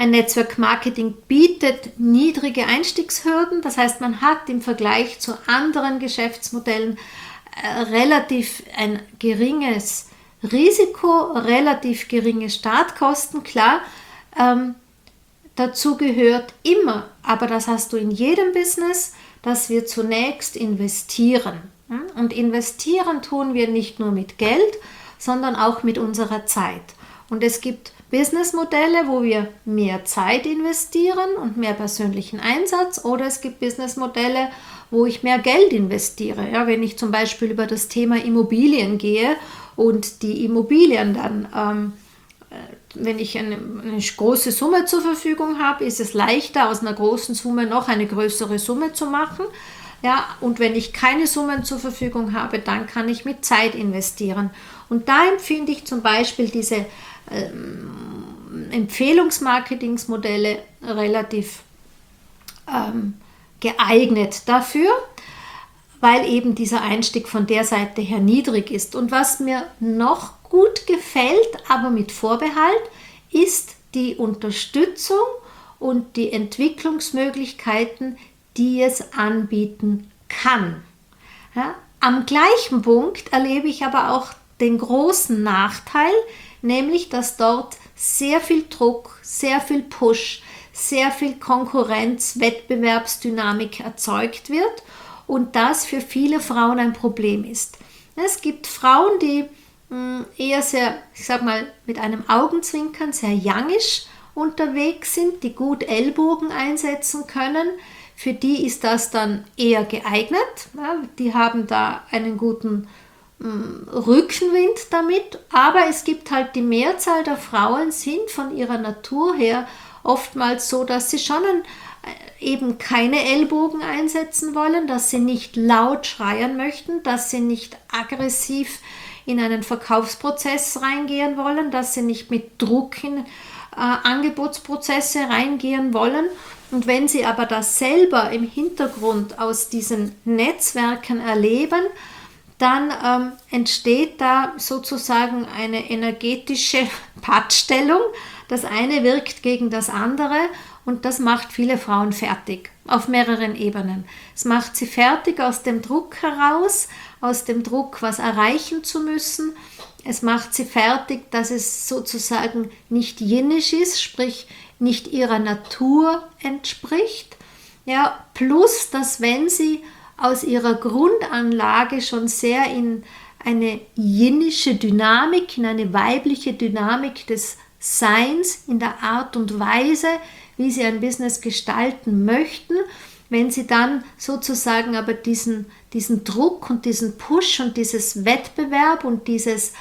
Ein Netzwerkmarketing bietet niedrige Einstiegshürden, das heißt, man hat im Vergleich zu anderen Geschäftsmodellen relativ ein geringes Risiko, relativ geringe Startkosten, klar. Dazu gehört immer, aber das hast du in jedem Business, dass wir zunächst investieren. Und investieren tun wir nicht nur mit Geld, sondern auch mit unserer Zeit. Und es gibt Businessmodelle, wo wir mehr Zeit investieren und mehr persönlichen Einsatz, oder es gibt Businessmodelle, wo ich mehr Geld investiere. Ja, wenn ich zum Beispiel über das Thema Immobilien gehe und die Immobilien dann, wenn ich eine große Summe zur Verfügung habe, ist es leichter, aus einer großen Summe noch eine größere Summe zu machen. Ja, und wenn ich keine Summen zur Verfügung habe, dann kann ich mit Zeit investieren. Und da empfinde ich zum Beispiel diese Empfehlungsmarketingsmodelle relativ geeignet dafür, weil eben dieser Einstieg von der Seite her niedrig ist. Und was mir noch gut gefällt, aber mit Vorbehalt, ist die Unterstützung und die Entwicklungsmöglichkeiten, die es anbieten kann. Ja, am gleichen Punkt erlebe ich aber auch den großen Nachteil, nämlich dass dort sehr viel Druck, sehr viel Push, sehr viel Konkurrenz, Wettbewerbsdynamik erzeugt wird und das für viele Frauen ein Problem ist. Es gibt Frauen, die eher sehr, ich sag mal, mit einem Augenzwinkern sehr youngisch unterwegs sind, die gut Ellbogen einsetzen können. Für die ist das dann eher geeignet. Ja, die haben da einen guten Rückenwind damit. Aber es gibt halt die Mehrzahl der Frauen sind von ihrer Natur her oftmals so, dass sie schon eben keine Ellbogen einsetzen wollen, dass sie nicht laut schreien möchten, dass sie nicht aggressiv in einen Verkaufsprozess reingehen wollen, dass sie nicht mit Druck in Angebotsprozesse reingehen wollen. Und wenn sie aber das selber im Hintergrund aus diesen Netzwerken erleben, dann entsteht da sozusagen eine energetische Pattstellung. Das eine wirkt gegen das andere und das macht viele Frauen fertig, auf mehreren Ebenen. Es macht sie fertig aus dem Druck heraus, aus dem Druck, was erreichen zu müssen. Es macht sie fertig, dass es sozusagen nicht jinnisch ist, sprich nicht ihrer Natur entspricht. Ja, plus, dass wenn sie aus ihrer Grundanlage schon sehr in eine jinnische Dynamik, in eine weibliche Dynamik des Seins, in der Art und Weise, wie sie ein Business gestalten möchten, wenn sie dann sozusagen aber diesen Druck und diesen Push und dieses Wettbewerb und dieses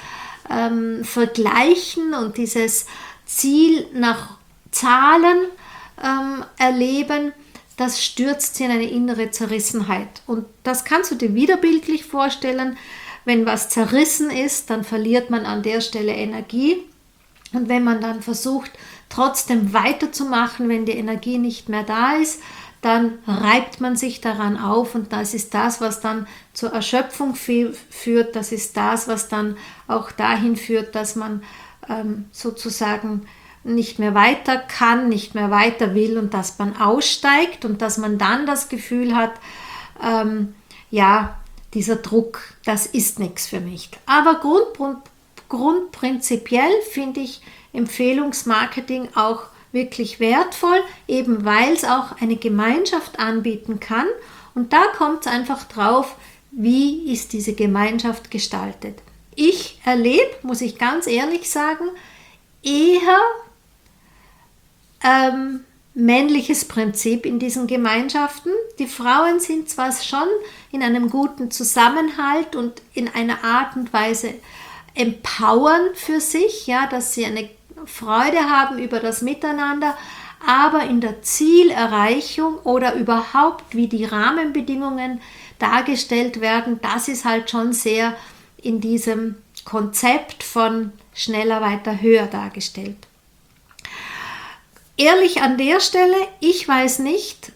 Vergleichen und dieses Ziel nach Zahlen erleben, das stürzt sie in eine innere Zerrissenheit. Und das kannst du dir wiederbildlich vorstellen. Wenn was zerrissen ist, dann verliert man an der Stelle Energie. Und wenn man dann versucht, trotzdem weiterzumachen, wenn die Energie nicht mehr da ist, dann reibt man sich daran auf und das ist das, was dann zur Erschöpfung führt. Das ist das, was dann auch dahin führt, dass man sozusagen nicht mehr weiter kann, nicht mehr weiter will und dass man aussteigt und dass man dann das Gefühl hat, ja, dieser Druck, das ist nichts für mich. Aber grundprinzipiell finde ich Empfehlungsmarketing auch wirklich wertvoll, eben weil es auch eine Gemeinschaft anbieten kann. Und da kommt es einfach drauf, wie ist diese Gemeinschaft gestaltet. Ich erlebe, muss ich ganz ehrlich sagen, eher männliches Prinzip in diesen Gemeinschaften. Die Frauen sind zwar schon in einem guten Zusammenhalt und in einer Art und Weise empowern für sich, ja, dass sie eine Freude haben über das Miteinander, aber in der Zielerreichung oder überhaupt, wie die Rahmenbedingungen dargestellt werden, das ist halt schon sehr in diesem Konzept von schneller, weiter, höher dargestellt. Ehrlich an der Stelle, ich weiß nicht,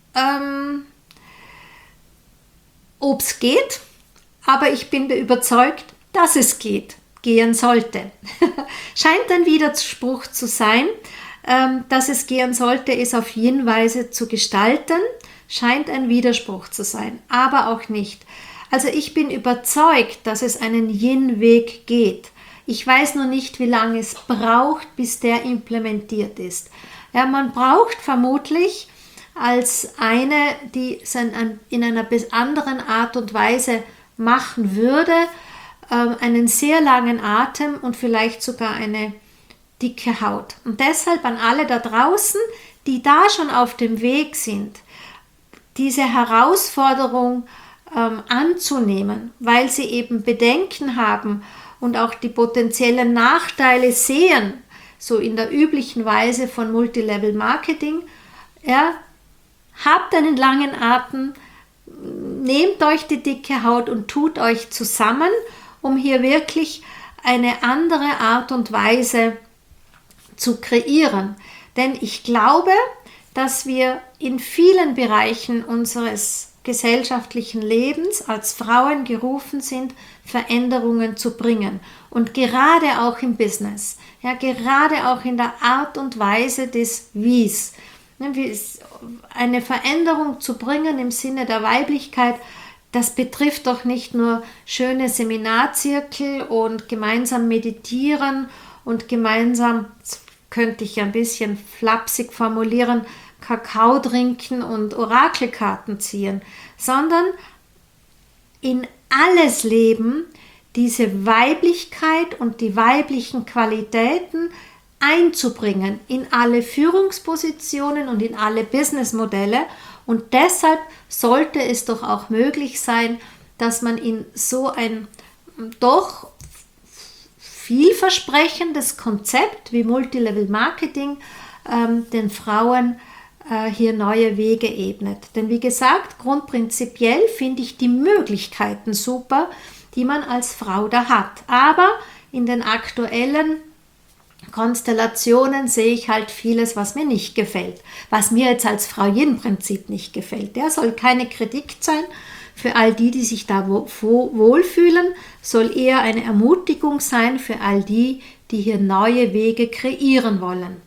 ob es geht, aber ich bin überzeugt, dass es gehen sollte. Scheint ein Widerspruch zu sein. dass es gehen sollte, es auf Yin-Weise zu gestalten, scheint ein Widerspruch zu sein, aber auch nicht. Also ich bin überzeugt, dass es einen Yin-Weg geht. Ich weiß nur nicht, wie lange es braucht, bis der implementiert ist. Ja, man braucht vermutlich als eine, die es in einer anderen Art und Weise machen würde, einen sehr langen Atem und vielleicht sogar eine dicke Haut. Und deshalb an alle da draußen, die da schon auf dem Weg sind, diese Herausforderung anzunehmen, weil sie eben Bedenken haben und auch die potenziellen Nachteile sehen, so in der üblichen Weise von Multilevel Marketing. Ja, habt einen langen Atem, nehmt euch die dicke Haut und tut euch zusammen, um hier wirklich eine andere Art und Weise zu kreieren. Denn ich glaube, dass wir in vielen Bereichen unseres gesellschaftlichen Lebens als Frauen gerufen sind, Veränderungen zu bringen. Und gerade auch im Business, ja, gerade auch in der Art und Weise des Wies. Eine Veränderung zu bringen im Sinne der Weiblichkeit, das betrifft doch nicht nur schöne Seminarzirkel und gemeinsam meditieren und gemeinsam, das könnte ich ein bisschen flapsig formulieren, Kakao trinken und Orakelkarten ziehen, sondern in alles Leben diese Weiblichkeit und die weiblichen Qualitäten einzubringen in alle Führungspositionen und in alle Businessmodelle. Und deshalb sollte es doch auch möglich sein, dass man in so ein doch vielversprechendes Konzept wie Multilevel Marketing den Frauen hier neue Wege ebnet. Denn wie gesagt, grundprinzipiell finde ich die Möglichkeiten super, die man als Frau da hat. Aber in den aktuellen Konstellationen sehe ich halt vieles, was mir nicht gefällt. Was mir jetzt als Frau im Prinzip nicht gefällt. Der soll keine Kritik sein für all die, die sich da wohlfühlen, soll eher eine Ermutigung sein für all die, die hier neue Wege kreieren wollen.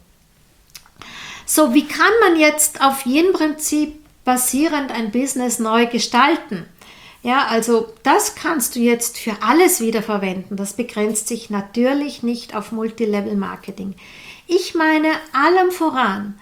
So, wie kann man jetzt auf Yin-Prinzip basierend ein Business neu gestalten? Ja, also das kannst du jetzt für alles wieder verwenden. Das begrenzt sich natürlich nicht auf Multilevel Marketing. Ich meine, allem voran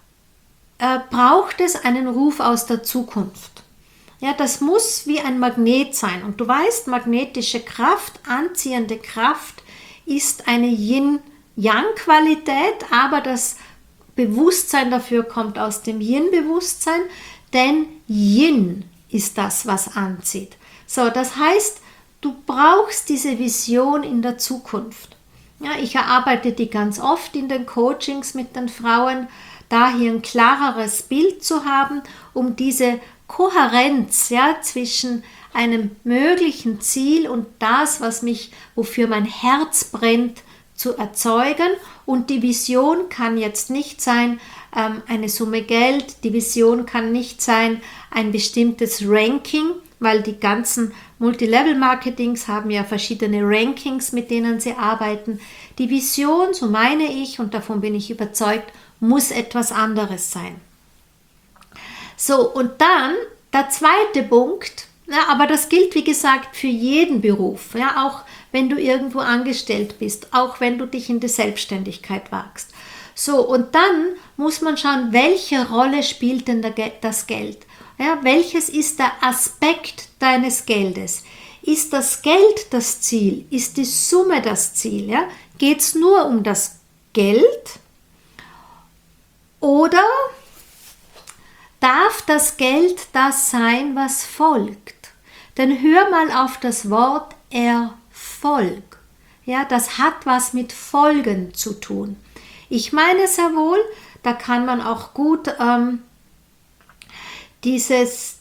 braucht es einen Ruf aus der Zukunft. Ja, das muss wie ein Magnet sein. Und du weißt, magnetische Kraft, anziehende Kraft ist eine Yin-Yang-Qualität, aber das Bewusstsein dafür kommt aus dem Yin-Bewusstsein, denn Yin ist das, was anzieht. So, das heißt, du brauchst diese Vision in der Zukunft. Ja, ich erarbeite die ganz oft in den Coachings mit den Frauen, da hier ein klareres Bild zu haben, um diese Kohärenz, ja, zwischen einem möglichen Ziel und das, wofür mein Herz brennt, zu erzeugen. Und die Vision kann jetzt nicht sein, eine Summe Geld, die Vision kann nicht sein, ein bestimmtes Ranking, weil die ganzen Multilevel-Marketings haben ja verschiedene Rankings, mit denen sie arbeiten. Die Vision, so meine ich, und davon bin ich überzeugt, muss etwas anderes sein. So, und dann der zweite Punkt, ja, aber das gilt wie gesagt für jeden Beruf, ja, auch wenn du irgendwo angestellt bist, auch wenn du dich in die Selbstständigkeit wagst. So, und dann muss man schauen, welche Rolle spielt denn das Geld? Ja, welches ist der Aspekt deines Geldes? Ist das Geld das Ziel? Ist die Summe das Ziel? Ja? Geht es nur um das Geld? Oder darf das Geld das sein, was folgt? Denn hör mal auf das Wort Erfolg. Ja, das hat was mit Folgen zu tun. Ich meine sehr wohl, da kann man auch gut dieses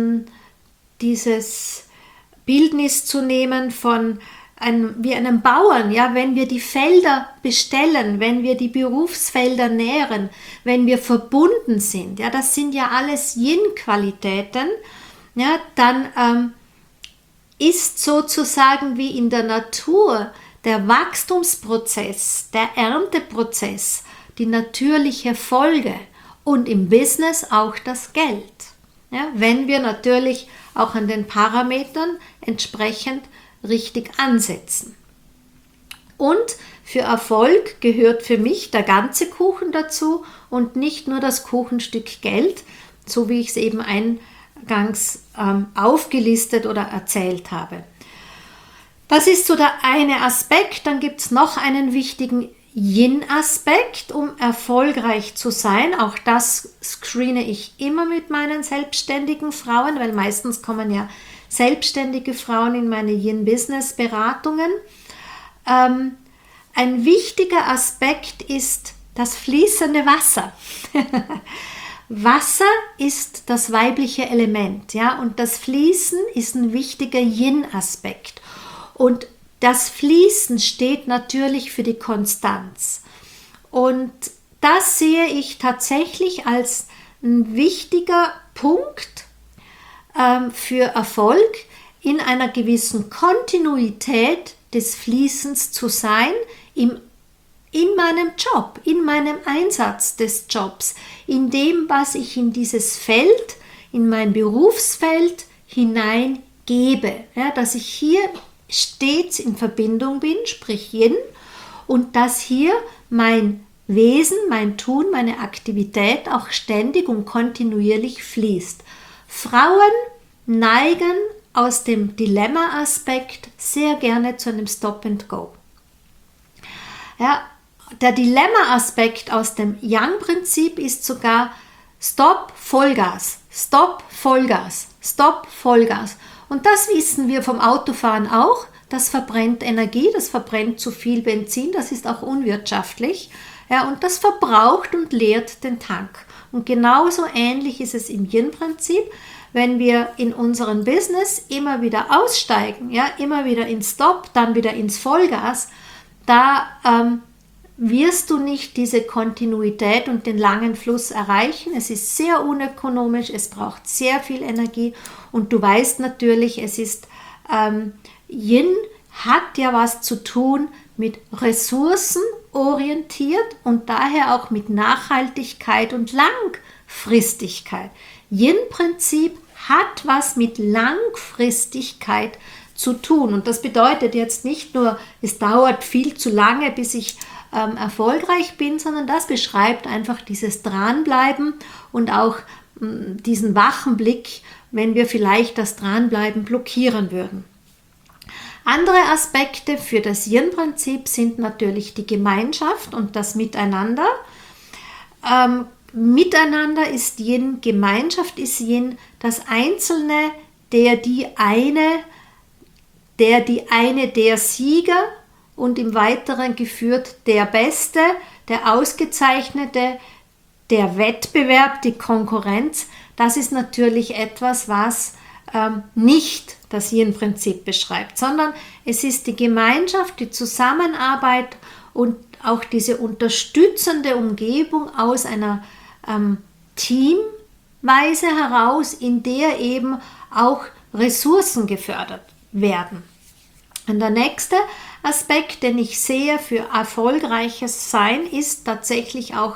Bildnis zu nehmen von einem Bauern, ja, wenn wir die Felder bestellen, wenn wir die Berufsfelder nähren, wenn wir verbunden sind, ja, das sind ja alles Yin-Qualitäten, ja, dann ist sozusagen wie in der Natur der Wachstumsprozess, der Ernteprozess, die natürliche Folge und im Business auch das Geld. Ja, wenn wir natürlich auch an den Parametern entsprechend richtig ansetzen. Und für Erfolg gehört für mich der ganze Kuchen dazu und nicht nur das Kuchenstück Geld, so wie ich es eben eingangs aufgelistet oder erzählt habe. Das ist so der eine Aspekt. Dann gibt es noch einen wichtigen Yin-Aspekt, um erfolgreich zu sein. Auch das screene ich immer mit meinen selbstständigen Frauen, weil meistens kommen ja selbstständige Frauen in meine Yin-Business-Beratungen. Ein wichtiger Aspekt ist das fließende Wasser. Wasser ist das weibliche Element, ja, und das Fließen ist ein wichtiger Yin-Aspekt. Und das Fließen steht natürlich für die Konstanz. Und das sehe ich tatsächlich als ein wichtiger Punkt für Erfolg, in einer gewissen Kontinuität des Fließens zu sein, in meinem Job, in meinem Einsatz des Jobs, in dem, was ich in dieses Feld, in mein Berufsfeld hineingebe, ja, dass ich hier stets in Verbindung bin, sprich Yin, und dass hier mein Wesen, mein Tun, meine Aktivität auch ständig und kontinuierlich fließt. Frauen neigen aus dem Dilemma-Aspekt sehr gerne zu einem Stop and Go. Ja, der Dilemma-Aspekt aus dem Yang-Prinzip ist sogar Stop, Vollgas, Stop, Vollgas, Stop, Vollgas. Und das wissen wir vom Autofahren auch. Das verbrennt Energie, das verbrennt zu viel Benzin, das ist auch unwirtschaftlich. Ja, und das verbraucht und leert den Tank. Und genauso ähnlich ist es im Yin-Prinzip, wenn wir in unserem Business immer wieder aussteigen, ja, immer wieder ins Stop, dann wieder ins Vollgas, da wirst du nicht diese Kontinuität und den langen Fluss erreichen. Es ist sehr unökonomisch, es braucht sehr viel Energie und du weißt natürlich, es ist Yin hat ja was zu tun mit Ressourcen orientiert und daher auch mit Nachhaltigkeit und Langfristigkeit. Yin-Prinzip hat was mit Langfristigkeit zu tun und das bedeutet jetzt nicht nur, es dauert viel zu lange, bis ich erfolgreich bin, sondern das beschreibt einfach dieses Dranbleiben und auch diesen wachen Blick, wenn wir vielleicht das Dranbleiben blockieren würden. Andere Aspekte für das Yin-Prinzip sind natürlich die Gemeinschaft und das Miteinander. Miteinander ist Yin, Gemeinschaft ist Yin, das Einzelne, der Sieger und im Weiteren geführt der Beste, der Ausgezeichnete, der Wettbewerb, die Konkurrenz. Das ist natürlich etwas, was nicht das Yin-Prinzip beschreibt, sondern es ist die Gemeinschaft, die Zusammenarbeit und auch diese unterstützende Umgebung aus einer Teamweise heraus, in der eben auch Ressourcen gefördert werden. Und der nächste Aspekt, den ich sehe für erfolgreiches Sein, ist tatsächlich auch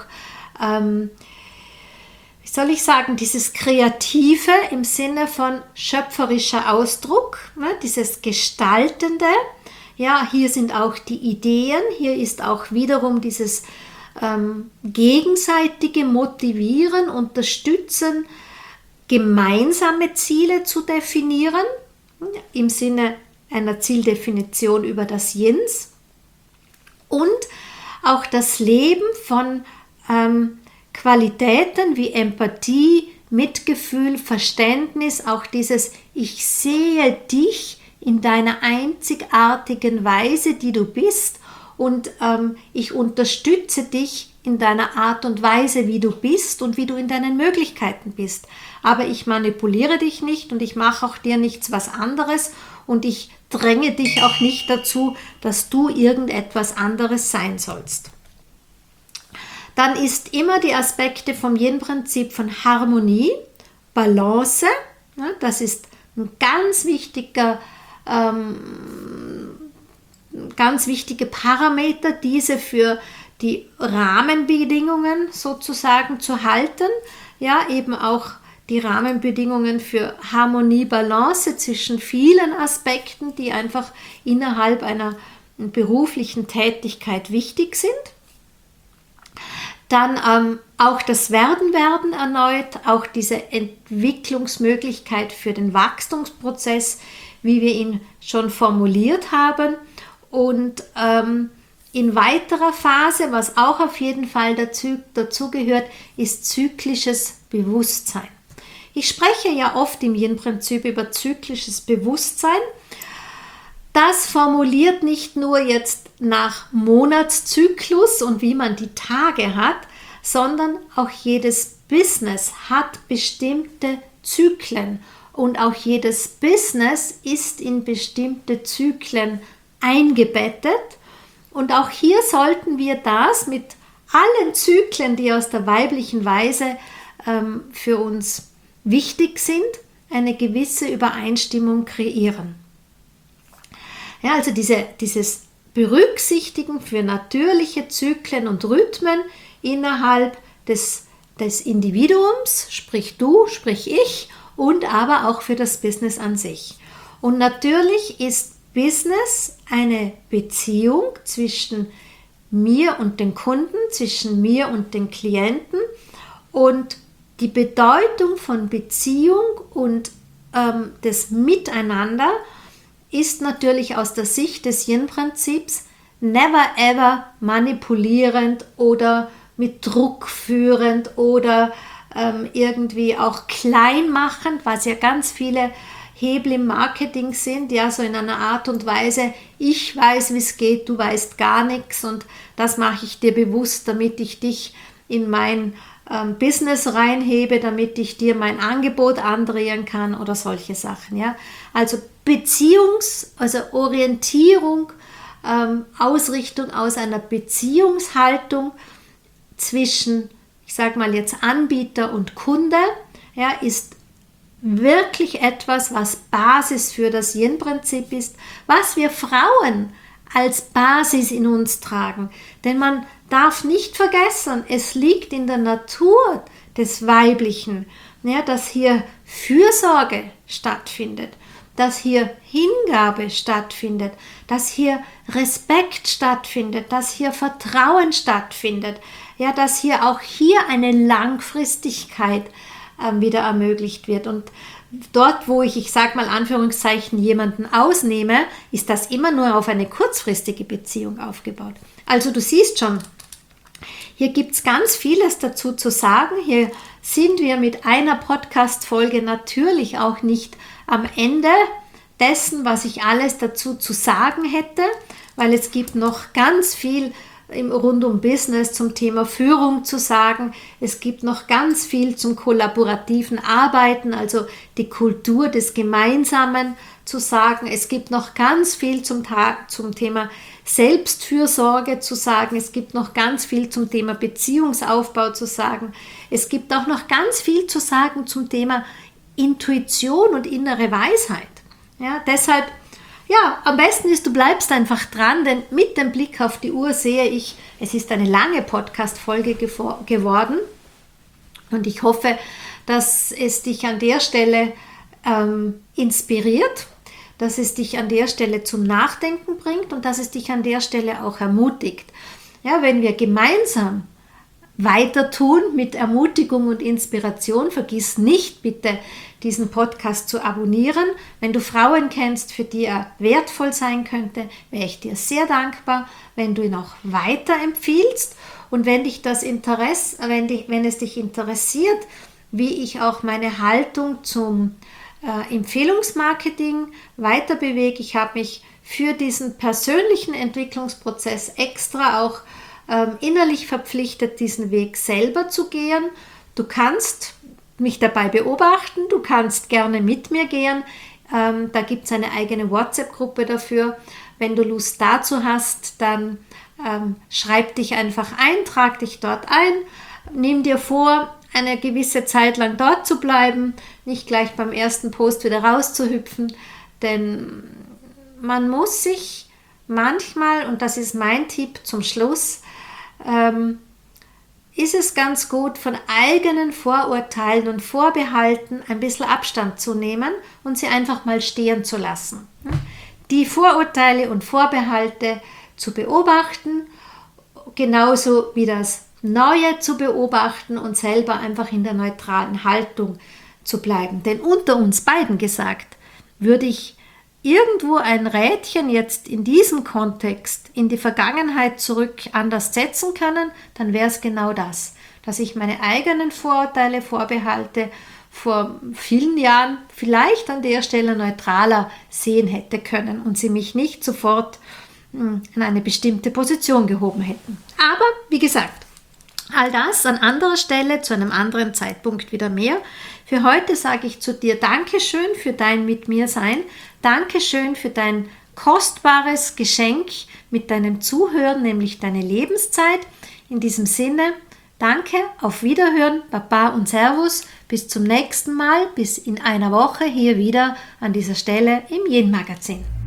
dieses Kreative im Sinne von schöpferischer Ausdruck, ne, dieses Gestaltende. Ja, hier sind auch die Ideen, hier ist auch wiederum dieses gegenseitige Motivieren, Unterstützen, gemeinsame Ziele zu definieren, im Sinne einer Zieldefinition über das Yins. Und auch das Leben von Qualitäten wie Empathie, Mitgefühl, Verständnis, auch dieses Ich sehe dich in deiner einzigartigen Weise, die du bist und ich unterstütze dich in deiner Art und Weise, wie du bist und wie du in deinen Möglichkeiten bist. Aber ich manipuliere dich nicht und ich mache auch dir nichts was anderes und ich dränge dich auch nicht dazu, dass du irgendetwas anderes sein sollst. Dann ist immer die Aspekte vom Yin-Prinzip von Harmonie, Balance, ja, das ist ein ganz wichtige Parameter, diese für die Rahmenbedingungen sozusagen zu halten, ja, eben auch die Rahmenbedingungen für Harmonie, Balance zwischen vielen Aspekten, die einfach innerhalb einer beruflichen Tätigkeit wichtig sind. Dann auch das Werden erneut, auch diese Entwicklungsmöglichkeit für den Wachstumsprozess, wie wir ihn schon formuliert haben. Und in weiterer Phase, was auch auf jeden Fall dazu gehört, ist zyklisches Bewusstsein. Ich spreche ja oft im Yin-Prinzip über zyklisches Bewusstsein. Das formuliert nicht nur jetzt nach Monatszyklus und wie man die Tage hat, sondern auch jedes Business hat bestimmte Zyklen und auch jedes Business ist in bestimmte Zyklen eingebettet. Und auch hier sollten wir das mit allen Zyklen, die aus der weiblichen Weise für uns wichtig sind, eine gewisse Übereinstimmung kreieren. Ja, also dieses Berücksichtigen für natürliche Zyklen und Rhythmen innerhalb des Individuums, sprich du, sprich ich, und aber auch für das Business an sich. Und natürlich ist Business eine Beziehung zwischen mir und den Kunden, zwischen mir und den Klienten, und die Bedeutung von Beziehung und des Miteinander ist natürlich aus der Sicht des Yin-Prinzips never ever manipulierend oder mit Druck führend oder irgendwie auch kleinmachend, was ja ganz viele Hebel im Marketing sind, ja, so in einer Art und Weise, ich weiß, wie es geht, du weißt gar nichts und das mache ich dir bewusst, damit ich dich in mein Business reinhebe, damit ich dir mein Angebot andrehen kann oder solche Sachen, ja. Also also Orientierung, Ausrichtung aus einer Beziehungshaltung zwischen, ich sage mal jetzt Anbieter und Kunde, ja, ist wirklich etwas, was Basis für das Yin-Prinzip ist, was wir Frauen als Basis in uns tragen. Denn man darf nicht vergessen, es liegt in der Natur des Weiblichen, ja, dass hier Fürsorge stattfindet, dass hier Hingabe stattfindet, dass hier Respekt stattfindet, dass hier Vertrauen stattfindet, ja, dass hier auch hier eine Langfristigkeit wieder ermöglicht wird. Und dort, wo ich sage mal Anführungszeichen, jemanden ausnehme, ist das immer nur auf eine kurzfristige Beziehung aufgebaut. Also du siehst schon, hier gibt es ganz vieles dazu zu sagen. Hier sind wir mit einer Podcast-Folge natürlich auch nicht am Ende dessen, was ich alles dazu zu sagen hätte, weil es gibt noch ganz viel rund um Business zum Thema Führung zu sagen. Es gibt noch ganz viel zum kollaborativen Arbeiten, also die Kultur des Gemeinsamen zu sagen. Es gibt noch ganz viel zum Thema Selbstfürsorge zu sagen. Es gibt noch ganz viel zum Thema Beziehungsaufbau zu sagen. Es gibt auch noch ganz viel zu sagen zum Thema Intuition und innere Weisheit. Ja, deshalb, ja, am besten ist, du bleibst einfach dran, denn mit dem Blick auf die Uhr sehe ich, es ist eine lange Podcast-Folge geworden und ich hoffe, dass es dich an der Stelle inspiriert, dass es dich an der Stelle zum Nachdenken bringt und dass es dich an der Stelle auch ermutigt. Ja, wenn wir gemeinsam weiter tun mit Ermutigung und Inspiration, vergiss nicht bitte, diesen Podcast zu abonnieren. Wenn du Frauen kennst, für die er wertvoll sein könnte, wäre ich dir sehr dankbar, wenn du ihn auch weiterempfiehlst. Und wenn es dich interessiert, wie ich auch meine Haltung zum Empfehlungsmarketing weiter bewege, ich habe mich für diesen persönlichen Entwicklungsprozess extra auch innerlich verpflichtet, diesen Weg selber zu gehen. Du kannst mich dabei beobachten, du kannst gerne mit mir gehen. Da gibt es eine eigene WhatsApp-Gruppe dafür. Wenn du Lust dazu hast, dann schreib dich einfach ein, trag dich dort ein, nimm dir vor, eine gewisse Zeit lang dort zu bleiben, nicht gleich beim ersten Post wieder rauszuhüpfen, denn man muss sich manchmal, und das ist mein Tipp zum Schluss, ist es ganz gut, von eigenen Vorurteilen und Vorbehalten ein bisschen Abstand zu nehmen und sie einfach mal stehen zu lassen. Die Vorurteile und Vorbehalte zu beobachten, genauso wie das Neue zu beobachten und selber einfach in der neutralen Haltung zu bleiben. Denn unter uns beiden gesagt, würde ich irgendwo ein Rädchen jetzt in diesem Kontext in die Vergangenheit zurück anders setzen können, dann wäre es genau das, dass ich meine eigenen Vorurteile, Vorbehalte vor vielen Jahren vielleicht an der Stelle neutraler sehen hätte können und sie mich nicht sofort in eine bestimmte Position gehoben hätten. Aber wie gesagt, all das an anderer Stelle zu einem anderen Zeitpunkt wieder mehr. Für heute sage ich zu dir Dankeschön für dein Mit mir Sein. Dankeschön für dein kostbares Geschenk mit deinem Zuhören, nämlich deine Lebenszeit. In diesem Sinne, danke, auf Wiederhören, Baba und Servus. Bis zum nächsten Mal, bis in einer Woche hier wieder an dieser Stelle im Yin Magazin.